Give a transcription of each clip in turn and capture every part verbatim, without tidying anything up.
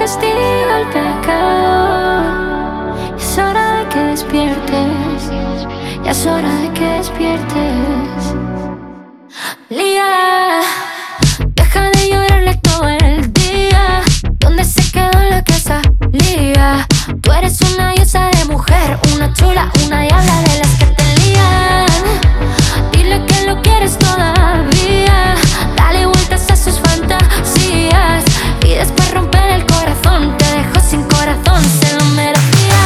castiga el pecado. Es hora de que despiertes, ya es hora de que despiertes. Lía, deja de llorarle todo el día. ¿Dónde se quedó la casa? Lía, tú eres una diosa de mujer, una chula, una diabla de las que te lían. Dile que lo quieres todavía, dale vueltas a sus fantasías y después romper el corazón. Te dejó sin corazón, se lo merecía.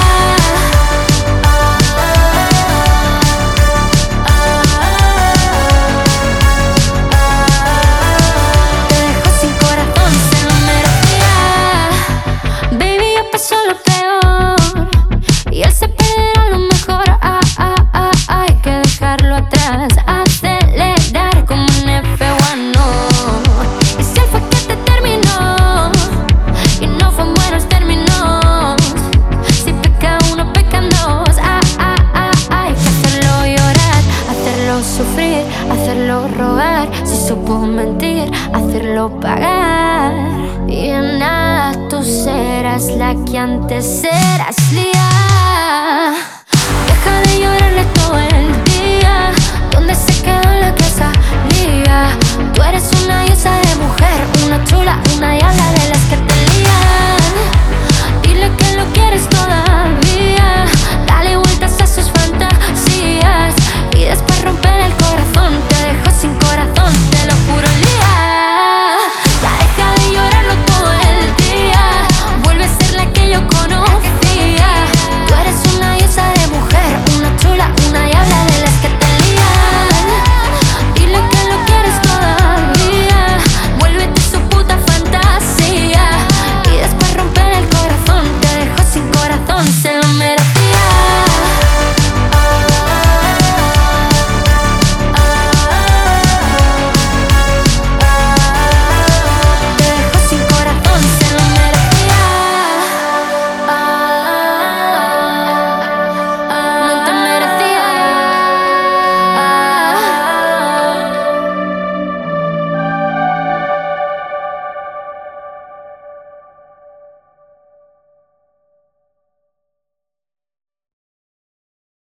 Te dejó sin corazón, se lo merecía. Baby, ya pasó lo peor y él se perderá lo mejor. Ah, ah, ah, hay que dejarlo atrás, acelerar como un F uno. Y si él fue que te terminó y no fue en buenos términos, si peca uno, pecan dos. Ah, ah, ah, hay que hacerlo llorar, hacerlo sufrir, hacerlo rogar. Si supo mentir, hacerlo pagar. Y en nada tú serás la que antes eras. Lía,